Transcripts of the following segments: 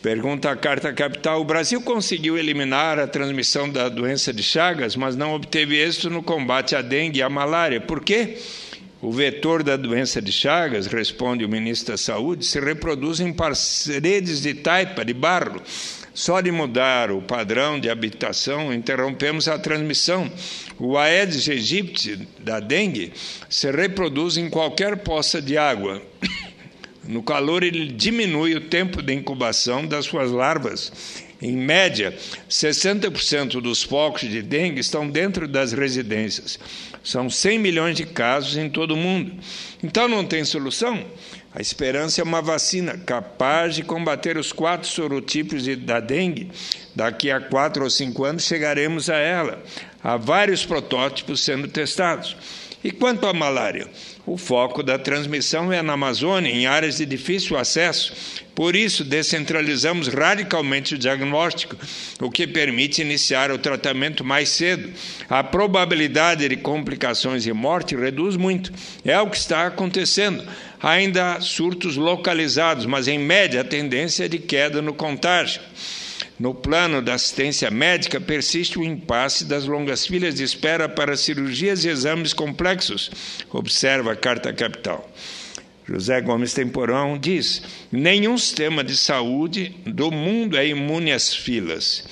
Pergunta a Carta Capital: o Brasil conseguiu eliminar a transmissão da doença de Chagas, mas não obteve êxito no combate à dengue e à malária. Por quê? O vetor da doença de Chagas, responde o ministro da Saúde, se reproduz em paredes de taipa, de barro. Só de mudar o padrão de habitação, interrompemos a transmissão. O Aedes aegypti da dengue se reproduz em qualquer poça de água. No calor, ele diminui o tempo de incubação das suas larvas. Em média, 60% dos focos de dengue estão dentro das residências. São 100 milhões de casos em todo o mundo. Então, não tem solução? A esperança é uma vacina capaz de combater os 4 sorotipos da dengue. Daqui a 4 ou 5 anos chegaremos a ela. Há vários protótipos sendo testados. E quanto à malária? O foco da transmissão é na Amazônia, em áreas de difícil acesso. Por isso, descentralizamos radicalmente o diagnóstico, o que permite iniciar o tratamento mais cedo. A probabilidade de complicações e morte reduz muito. É o que está acontecendo. Ainda há surtos localizados, mas, em média, a tendência é de queda no contágio. No plano da assistência médica, persiste o impasse das longas filas de espera para cirurgias e exames complexos, observa a Carta Capital. José Gomes Temporão diz: nenhum sistema de saúde do mundo é imune a filas.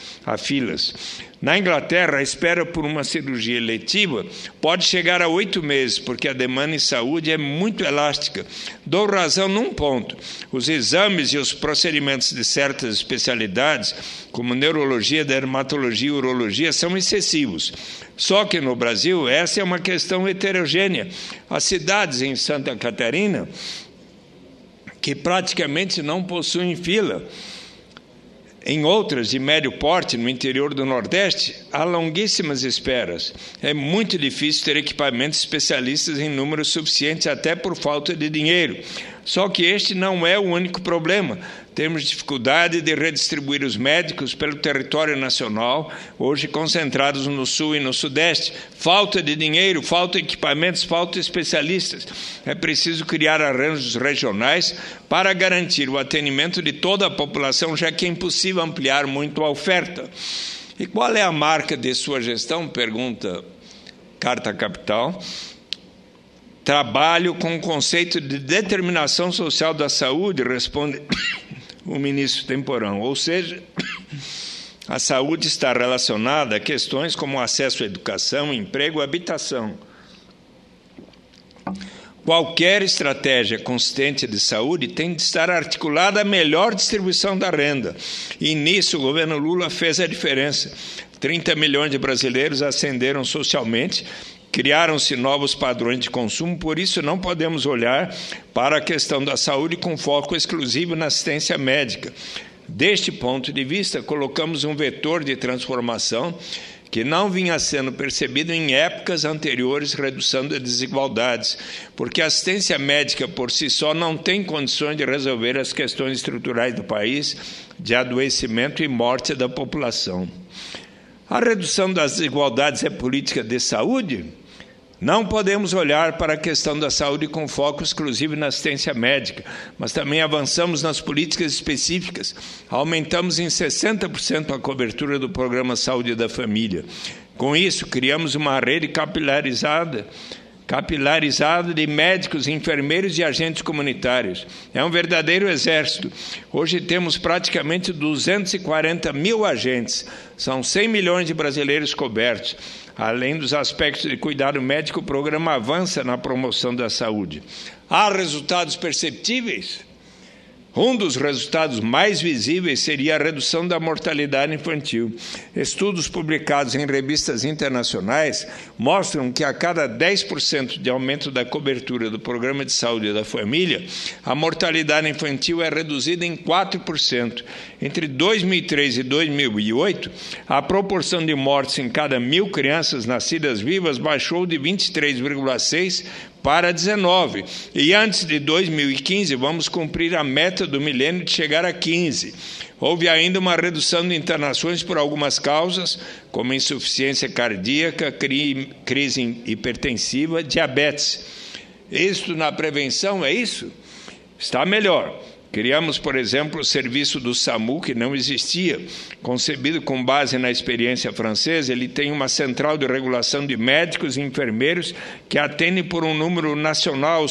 Na Inglaterra, a espera por uma cirurgia eletiva pode chegar a 8 meses, porque a demanda em saúde é muito elástica. Dou razão num ponto: os exames e os procedimentos de certas especialidades, como neurologia, dermatologia e urologia, são excessivos. Só que no Brasil, essa é uma questão heterogênea. As cidades em Santa Catarina, que praticamente não possuem fila, em outras de médio porte, no interior do Nordeste, há longuíssimas esperas. É muito difícil ter equipamentos especialistas em número suficiente, até por falta de dinheiro. Só que este não é o único problema. Temos dificuldade de redistribuir os médicos pelo território nacional, hoje concentrados no Sul e no Sudeste. Falta de dinheiro, falta de equipamentos, falta de especialistas. É preciso criar arranjos regionais para garantir o atendimento de toda a população, já que é impossível ampliar muito a oferta. E qual é a marca de sua gestão? Pergunta Carta Capital. Trabalho com o conceito de determinação social da saúde, responde o ministro Temporão. Ou seja, a saúde está relacionada a questões como acesso à educação, emprego e habitação. Qualquer estratégia consistente de saúde tem de estar articulada à melhor distribuição da renda. E nisso o governo Lula fez a diferença. 30 milhões de brasileiros ascenderam socialmente, criaram-se novos padrões de consumo, por isso não podemos olhar para a questão da saúde com foco exclusivo na assistência médica. Deste ponto de vista, colocamos um vetor de transformação que não vinha sendo percebido em épocas anteriores, redução das desigualdades, porque a assistência médica por si só não tem condições de resolver as questões estruturais do país, de adoecimento e morte da população. A redução das desigualdades é política de saúde? Não podemos olhar para a questão da saúde com foco exclusivo na assistência médica, mas também avançamos nas políticas específicas. Aumentamos em 60% a cobertura do Programa Saúde da Família. Com isso, criamos uma rede capilarizada de médicos, enfermeiros e agentes comunitários. É um verdadeiro exército. Hoje temos praticamente 240 mil agentes. São 100 milhões de brasileiros cobertos. Além dos aspectos de cuidado médico, o programa avança na promoção da saúde. Há resultados perceptíveis? Um dos resultados mais visíveis seria a redução da mortalidade infantil. Estudos publicados em revistas internacionais mostram que a cada 10% de aumento da cobertura do Programa de Saúde da Família, a mortalidade infantil é reduzida em 4%. Entre 2003 e 2008, a proporção de mortes em cada 1.000 crianças nascidas vivas baixou de 23,6% para 19. E antes de 2015, vamos cumprir a meta do milênio de chegar a 15. Houve ainda uma redução de internações por algumas causas, como insuficiência cardíaca, crise hipertensiva, diabetes. Isto na prevenção é isso? Está melhor. Criamos, por exemplo, o serviço do SAMU, que não existia. Concebido com base na experiência francesa, ele tem uma central de regulação de médicos e enfermeiros que atende por um número nacional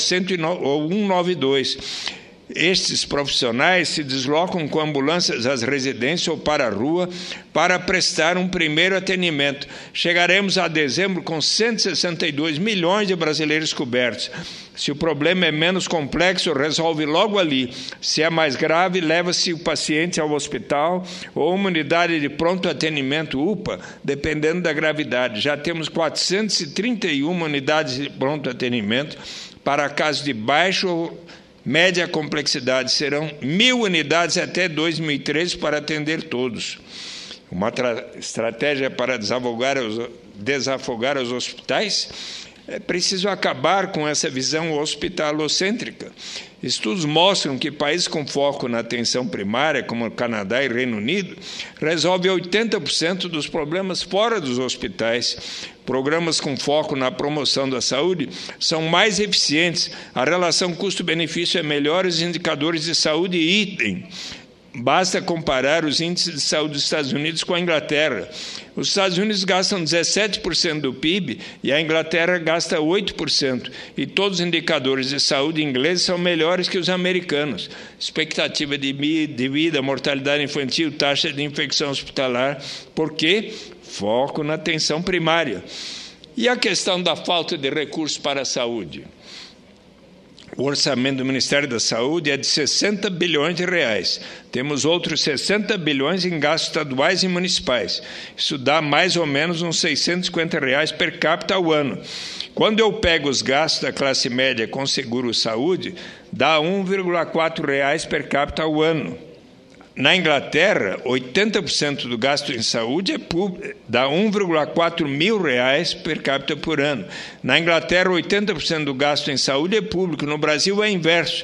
192. Estes profissionais se deslocam com ambulâncias às residências ou para a rua para prestar um primeiro atendimento. Chegaremos a dezembro com 162 milhões de brasileiros cobertos. Se o problema é menos complexo, resolve logo ali. Se é mais grave, leva-se o paciente ao hospital ou uma unidade de pronto atendimento, UPA, dependendo da gravidade. Já temos 431 unidades de pronto atendimento para casos de baixo ou média complexidade. Serão 1.000 unidades até 2013 para atender todos. Uma estratégia para desafogar os hospitais. É preciso acabar com essa visão hospitalocêntrica. Estudos mostram que países com foco na atenção primária, como o Canadá e Reino Unido, resolvem 80% dos problemas fora dos hospitais. Programas com foco na promoção da saúde são mais eficientes, a relação custo-benefício é melhor, os indicadores de saúde idem. Basta comparar os índices de saúde dos Estados Unidos com a Inglaterra. Os Estados Unidos gastam 17% do PIB e a Inglaterra gasta 8%. E todos os indicadores de saúde ingleses são melhores que os americanos. Expectativa de vida, mortalidade infantil, taxa de infecção hospitalar. Por quê? Foco na atenção primária. E a questão da falta de recursos para a saúde? O orçamento do Ministério da Saúde é de 60 bilhões de reais. Temos outros 60 bilhões em gastos estaduais e municipais. Isso dá mais ou menos uns R$650 per capita ao ano. Quando eu pego os gastos da classe média com seguro-saúde, dá R$1,4 per capita ao ano. Na Inglaterra, 80% do gasto em saúde é público, dá R$1,4 mil per capita por ano. Na Inglaterra, 80% do gasto em saúde é público. No Brasil é inverso.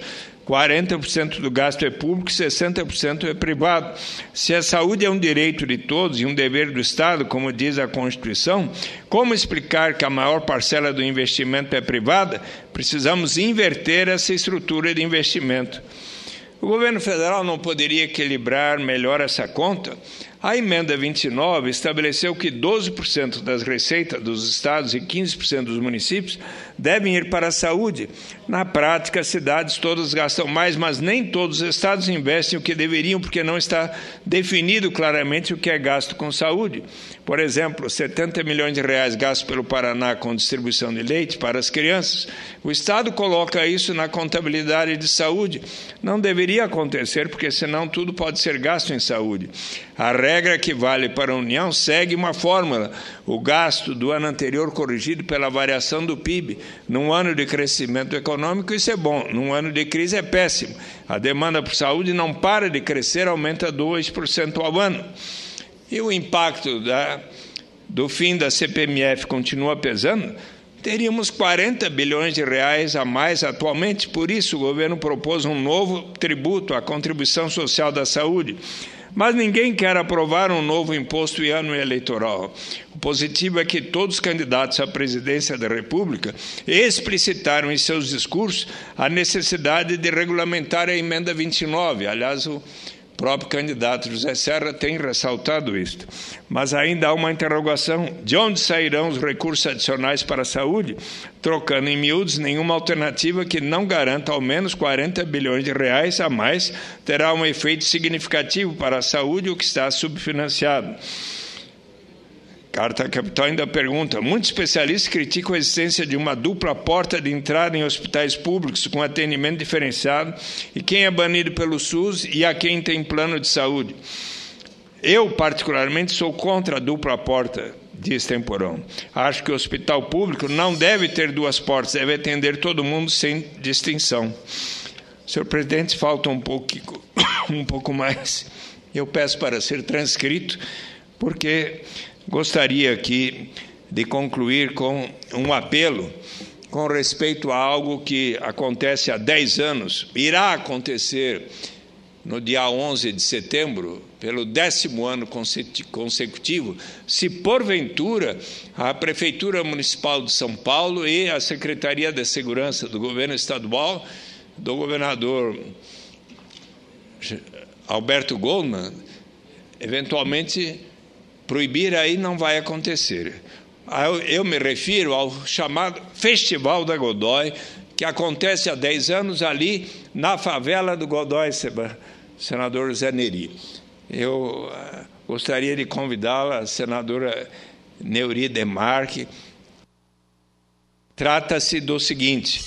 40% do gasto é público e 60% é privado. Se a saúde é um direito de todos e um dever do Estado, como diz a Constituição, como explicar que a maior parcela do investimento é privada? Precisamos inverter essa estrutura de investimento. O governo federal não poderia equilibrar melhor essa conta? A emenda 29 estabeleceu que 12% das receitas dos estados e 15% dos municípios devem ir para a saúde. Na prática, as cidades todas gastam mais, mas nem todos os estados investem o que deveriam, porque não está definido claramente o que é gasto com saúde. Por exemplo, 70 milhões de reais gastos pelo Paraná com distribuição de leite para as crianças. O Estado coloca isso na contabilidade de saúde. Não deveria acontecer, porque senão tudo pode ser gasto em saúde. A regra que vale para a União segue uma fórmula. O gasto do ano anterior corrigido pela variação do PIB. Num ano de crescimento econômico, isso é bom. Num ano de crise, é péssimo. A demanda por saúde não para de crescer, aumenta 2% ao ano. E o impacto do fim da CPMF continua pesando? Teríamos 40 bilhões de reais a mais atualmente. Por isso, o governo propôs um novo tributo, a contribuição social da saúde. Mas ninguém quer aprovar um novo imposto em ano eleitoral. O positivo é que todos os candidatos à presidência da República explicitaram em seus discursos a necessidade de regulamentar a emenda 29. Aliás, o próprio candidato José Serra tem ressaltado isto. Mas ainda há uma interrogação: de onde sairão os recursos adicionais para a saúde? Trocando em miúdos, nenhuma alternativa que não garanta ao menos 40 bilhões de reais a mais terá um efeito significativo para a saúde, o que está subfinanciado. Carta Capital ainda pergunta: muitos especialistas criticam a existência de uma dupla porta de entrada em hospitais públicos com atendimento diferenciado e quem é banido pelo SUS e a quem tem plano de saúde. Eu, particularmente, sou contra a dupla porta, diz Temporão. Acho que o hospital público não deve ter duas portas, deve atender todo mundo sem distinção. Senhor presidente, falta um pouco mais. Eu peço para ser transcrito, porque gostaria aqui de concluir com um apelo com respeito a algo que acontece há 10 anos, irá acontecer no dia 11 de setembro, pelo 10º ano consecutivo, se porventura a Prefeitura Municipal de São Paulo e a Secretaria de Segurança do Governo Estadual, do governador Alberto Goldman, eventualmente proibir aí não vai acontecer. Eu me refiro ao chamado Festival da Godoy, que acontece há 10 anos ali na favela do Godoy, senador Zé Neri. Eu gostaria de convidá-la, a senadora Neuri Demarque. Trata-se do seguinte,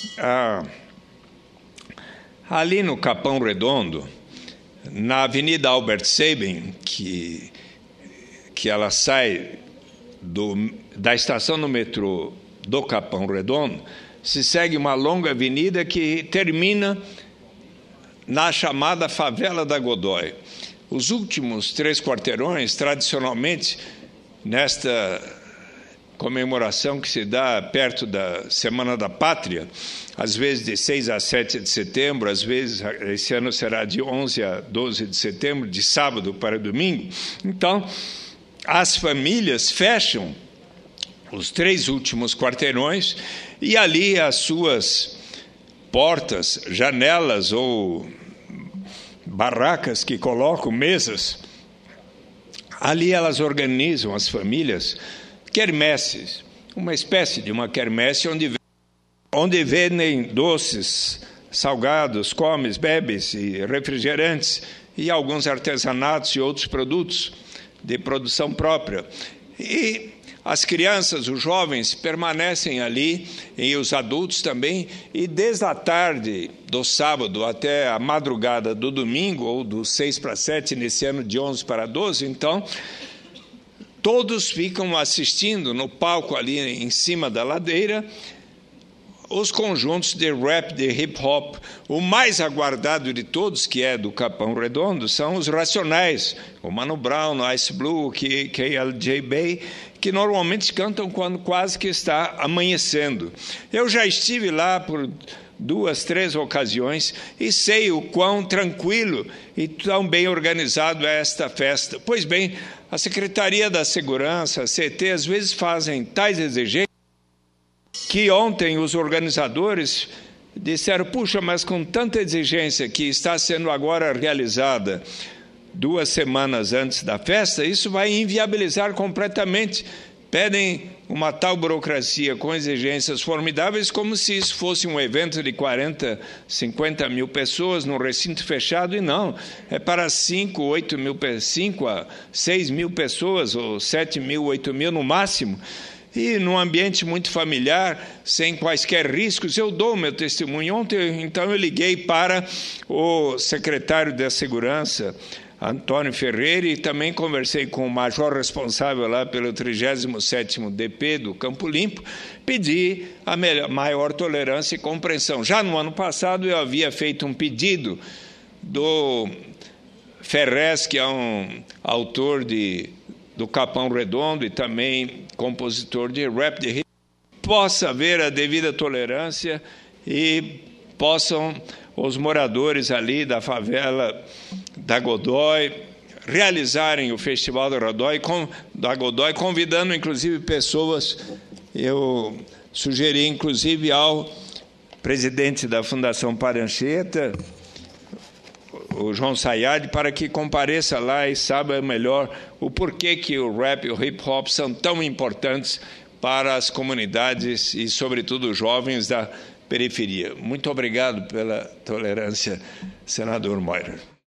ali no Capão Redondo, na Avenida Albert Sabin, que ela sai da estação do metrô do Capão Redondo, se segue uma longa avenida que termina na chamada Favela da Godoy. Os últimos 3 quarteirões, tradicionalmente, nesta comemoração que se dá perto da Semana da Pátria, às vezes de 6 a 7 de setembro, às vezes esse ano será de 11 a 12 de setembro, de sábado para domingo. Então, as famílias fecham os 3 últimos quarteirões e ali as suas portas, janelas ou barracas que colocam mesas, ali elas organizam, as famílias, quermesses, uma espécie de uma quermesse onde vendem doces, salgados, comes, bebes e refrigerantes e alguns artesanatos e outros produtos de produção própria. E as crianças, os jovens permanecem ali, e os adultos também, e desde a tarde do sábado até a madrugada do domingo, ou dos 6 para 7, nesse ano de 11 para 12, então, todos ficam assistindo no palco ali em cima da ladeira, os conjuntos de rap, de hip-hop. O mais aguardado de todos, que é do Capão Redondo, são os Racionais, o Mano Brown, o Ice Blue, o KLJ Bay, que normalmente cantam quando quase que está amanhecendo. Eu já estive lá por 2, 3 ocasiões e sei o quão tranquilo e tão bem organizado é esta festa. Pois bem, a Secretaria da Segurança, a CT, às vezes fazem tais exigências que ontem os organizadores disseram, puxa, mas com tanta exigência que está sendo agora realizada 2 semanas antes da festa, isso vai inviabilizar completamente. Pedem uma tal burocracia com exigências formidáveis, como se isso fosse um evento de 40, 50 mil pessoas num recinto fechado, e não, é para 5 a 6 mil pessoas, ou 7 mil, 8 mil no máximo, e num ambiente muito familiar, sem quaisquer riscos. Eu dou meu testemunho. Ontem, então, eu liguei para o secretário da Segurança, Antônio Ferreira, e também conversei com o major responsável lá pelo 37º DP do Campo Limpo, pedi a maior tolerância e compreensão. Já no ano passado eu havia feito um pedido do Ferrez, que é um autor do Capão Redondo e também compositor de rap, de hip, possa haver a devida tolerância e possam os moradores ali da favela da Godoy realizarem o Festival da Godoy, convidando inclusive pessoas. Eu sugeri inclusive ao presidente da Fundação Padre Anchieta, o João Sayad, para que compareça lá e saiba melhor o porquê que o rap e o hip-hop são tão importantes para as comunidades e, sobretudo, os jovens da periferia. Muito obrigado pela tolerância, senador Moira.